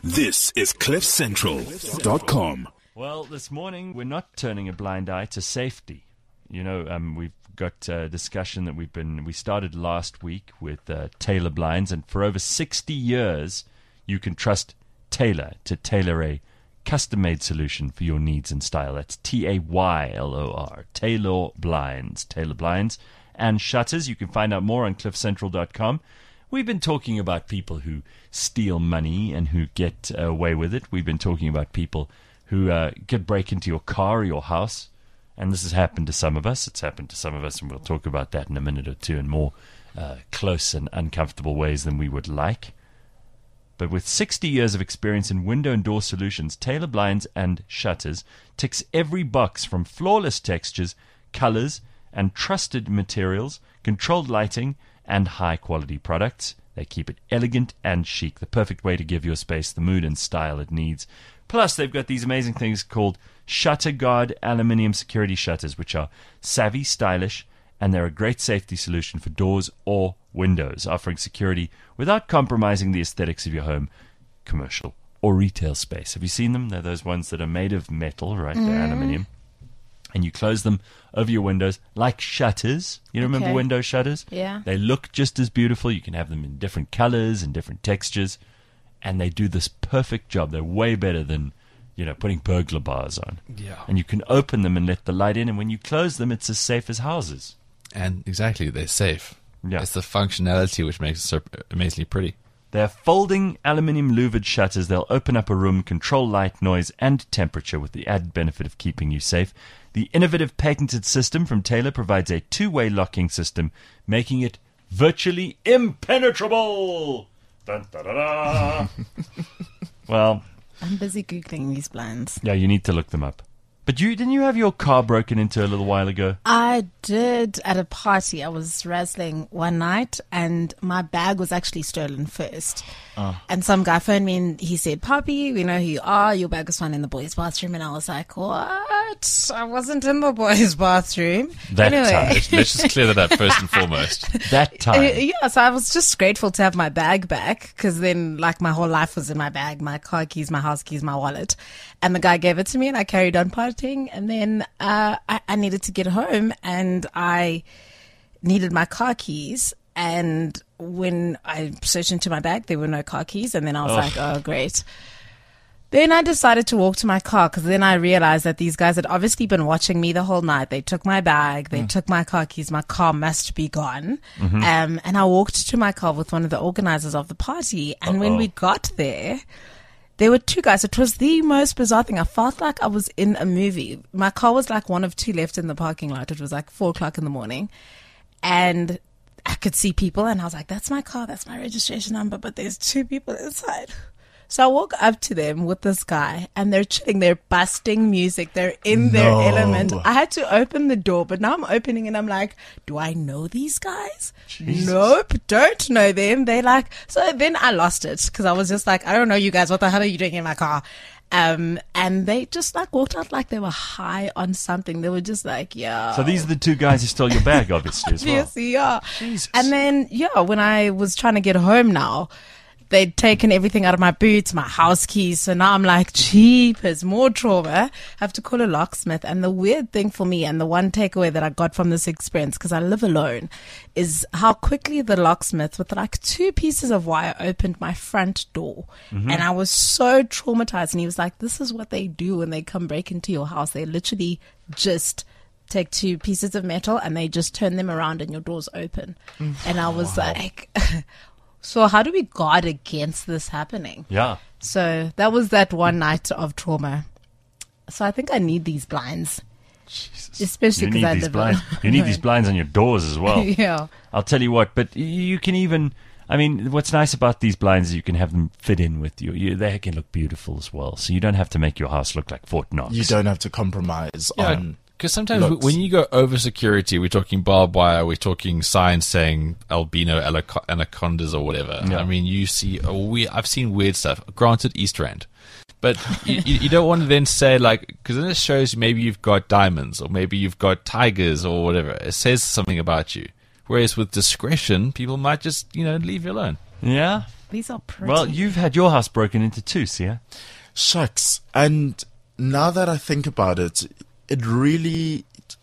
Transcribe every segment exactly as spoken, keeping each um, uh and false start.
This is cliff central dot com. Well, this morning we're not turning a blind eye to safety. You know, um, we've got a discussion that we've been we started last week with uh, Taylor Blinds, and for over sixty years you can trust Taylor to tailor a custom-made solution for your needs and style. That's T A Y L O R, Taylor Blinds. Taylor Blinds and shutters. You can find out more on cliff central dot com. We've been talking about people who steal money and who get away with it. We've been talking about people who uh, could break into your car or your house. And this has happened to some of us. It's happened to some of us, and we'll talk about that in a minute or two in more uh, close and uncomfortable ways than we would like. But with sixty years of experience in window and door solutions, Taylor Blinds and Shutters ticks every box from flawless textures, colors, and trusted materials, controlled lighting, and high-quality products. They keep it elegant and chic, the perfect way to give your space the mood and style it needs. Plus, they've got these amazing things called Shutter Guard aluminium security shutters, which are savvy, stylish, and they're a great safety solution for doors or windows, offering security without compromising the aesthetics of your home, commercial, or retail space. Have you seen them? They're those ones that are made of metal, right? They're Mm. aluminium. And you close them over your windows like shutters. You remember Okay. window shutters? Yeah. They look just as beautiful. You can have them in different colors and different textures. And they do this perfect job. They're way better than, you know, putting burglar bars on. Yeah. And you can open them and let the light in. And when you close them, it's as safe as houses. And exactly, they're safe. Yeah. It's the functionality which makes it so amazingly pretty. They're folding aluminium louvered shutters. They'll open up a room, control light, noise, and temperature with the added benefit of keeping you safe. The innovative patented system from Taylor provides a two-way locking system, making it virtually impenetrable. Dun, da, da, da. Well, I'm busy Googling these blinds. yeah, you need to look them up. But you didn't you have your car broken into a little while ago? I did at a party. I was razzling one night and my bag was actually stolen first. Oh. And some guy phoned me and he said, "Poppy, we know who you are. Your bag was found in the boys' bathroom." And I was like, "What? I wasn't in the boys' bathroom." That anyway. time. Let's, let's just clear that up first and foremost. That Uh, time. yeah, so I was just grateful to have my bag back because then, like, my whole life was in my bag, my car keys, my house keys, my wallet. And the guy gave it to me and I carried on partying. And then uh, I, I needed to get home and I needed my car keys. And when I searched into my bag, there were no car keys. And then I was Oh. like, oh, great. Then I decided to walk to my car because then I realized that these guys had obviously been watching me the whole night. They took my bag, they took my car keys, my car must be gone. Um, and I walked to my car with one of the organizers of the party. And when Uh-oh. we got there, there were two guys. It was the most bizarre thing. I felt like I was in a movie. My car was like one of two left in the parking lot. It was like four o'clock in the morning. And I could see people and I was like, that's my car, that's my registration number, but there's two people inside. So I walk up to them with this guy and they're chilling, they're busting music, they're in their No. element. I had to open the door, but now I'm opening and I'm like, do I know these guys? Jesus. Nope, don't know them. They like, so then I lost it because I was just like, I don't know you guys, what the hell are you doing in my car? Um, and they just like walked out like they were high on something. They were just like, yeah. So these are the two guys who stole your bag, obviously, as well. Obviously, yeah. Jesus. And then, yeah, when I was trying to get home now, they'd taken everything out of my boots, my house keys. So now I'm like, jeepers, more trauma. I have to call a locksmith. And the weird thing for me, and the one takeaway that I got from this experience, because I live alone, is how quickly the locksmith, with like two pieces of wire, opened my front door. Mm-hmm. And I was so traumatized. And he was like, this is what they do when they come break into your house. They literally just take two pieces of metal and they just turn them around and your doors open. And I was like, so how do we guard against this happening? Yeah. So that was that one night of trauma. So I think I need these blinds, Jesus. especially You because need I these live blinds. alone. You need these blinds on your doors as well. Yeah. I'll tell you what, but you can even, I mean, what's nice about these blinds is you can have them fit in with you. you they can look beautiful as well. So you don't have to make your house look like Fort Knox. You don't have to compromise Yeah, on. because sometimes looks. when you go over security, we're talking barbed wire, we're talking signs saying albino anaco- anacondas or whatever. Yeah. I mean, you see, a we I've seen weird stuff. Granted, East Rand. But you, you you don't want to then say, like, because then it shows maybe you've got diamonds or maybe you've got tigers or whatever. It says something about you. Whereas with discretion, people might just, you know, leave you alone. Yeah, These are pretty. Well, you've had your house broken into too, Sia. Shucks. And now that I think about it, it really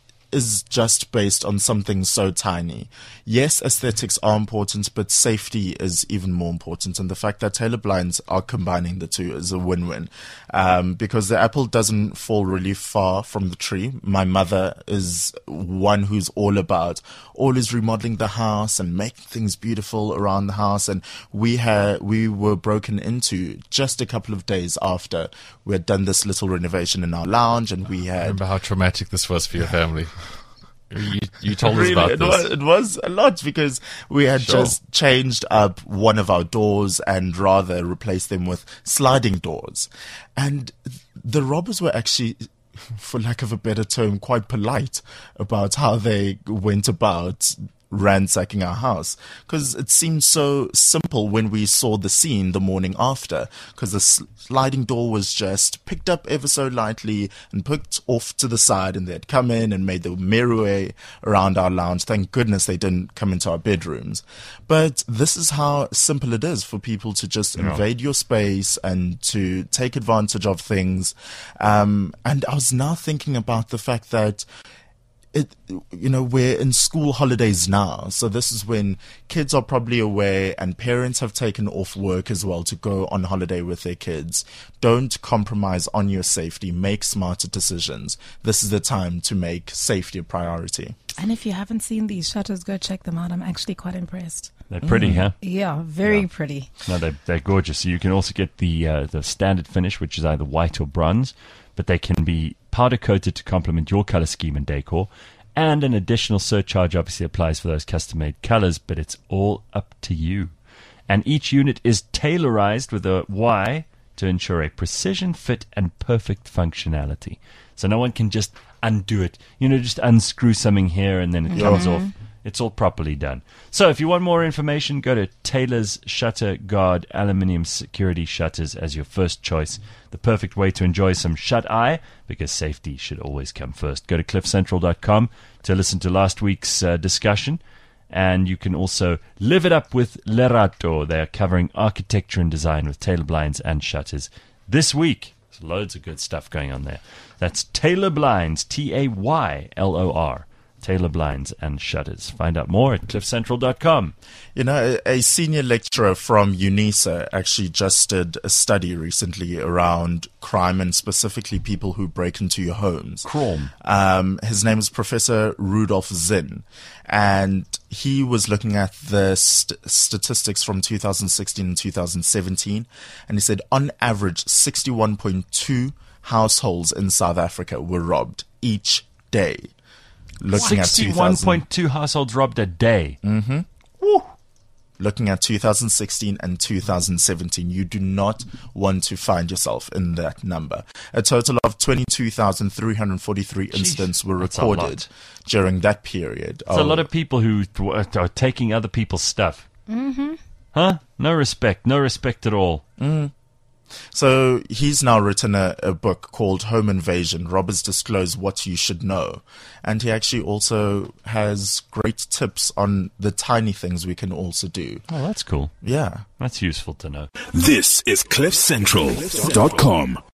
is just based on something so tiny. Yes, aesthetics are important, but safety is even more important. And the fact that Taylor Blinds are combining the two is a win-win. Um, because the apple doesn't fall really far from the tree. My mother is one who's all about always remodeling the house and making things beautiful around the house. And we had, we were broken into just a couple of days after we had done this little renovation in our lounge, and we had... Remember how traumatic this was for your family? You, you told really, us about it this. Was, it was a lot because we had Sure. just changed up one of our doors and rather replaced them with sliding doors. And the robbers were actually, for lack of a better term, quite polite about how they went about ransacking our house, because it seemed so simple when we saw the scene the morning after, because the sliding door was just picked up ever so lightly and put off to the side, and they'd come in and made the merry way around our lounge. Thank goodness they didn't come into our bedrooms. But this is how simple it is for people to just Yeah. invade your space and to take advantage of things. Um, and I was now thinking about the fact that It, you know, we're in school holidays now, so this is when kids are probably away and parents have taken off work as well to go on holiday with their kids. Don't compromise on your safety. Make smarter decisions. This is the time to make safety a priority. And if you haven't seen these shutters, go check them out. I'm actually quite impressed. They're pretty, huh? Yeah, very Yeah. pretty. No, they're, they're gorgeous. You can also get the uh, the standard finish, which is either white or bronze, but they can be powder coated to complement your color scheme and decor. And an additional surcharge obviously applies for those custom-made colors, but it's all up to you. And each unit is tailorized with a Y to ensure a precision fit and perfect functionality. So no one can just undo it. You know, just unscrew something here and then it comes off. It's all properly done. So if you want more information, go to Taylor's Shutter Guard Aluminium Security Shutters as your first choice. The perfect way to enjoy some shut-eye, because safety should always come first. Go to cliff central dot com to listen to last week's uh, discussion. And you can also live it up with Lerato. They are covering architecture and design with Taylor Blinds and shutters this week. There's loads of good stuff going on there. That's Taylor Blinds, T A Y L O R. Taylor Blinds and Shutters. Find out more at cliff central dot com. You know, a, a senior lecturer from UNISA actually just did a study recently around crime and specifically people who break into your homes. Chrome. Um, his name is Professor Rudolf Zinn, and he was looking at the st- statistics from two thousand sixteen and two thousand seventeen, and he said on average sixty-one point two households in South Africa were robbed each day. Looking at sixty-one point two households robbed a day. Mm-hmm. Looking at two thousand sixteen and two thousand seventeen, you do not want to find yourself in that number. A total of twenty-two thousand three hundred forty-three Jeez, incidents were that's a recorded lot. during that period. It's a lot of people who th- are taking other people's stuff. Mm-hmm. Huh? No respect. No respect at all. Mm. So he's now written a, a book called Home Invasion, Robbers Disclose What You Should Know. And he actually also has great tips on the tiny things we can also do. Oh, that's cool. Yeah. That's useful to know. This is cliff central dot com.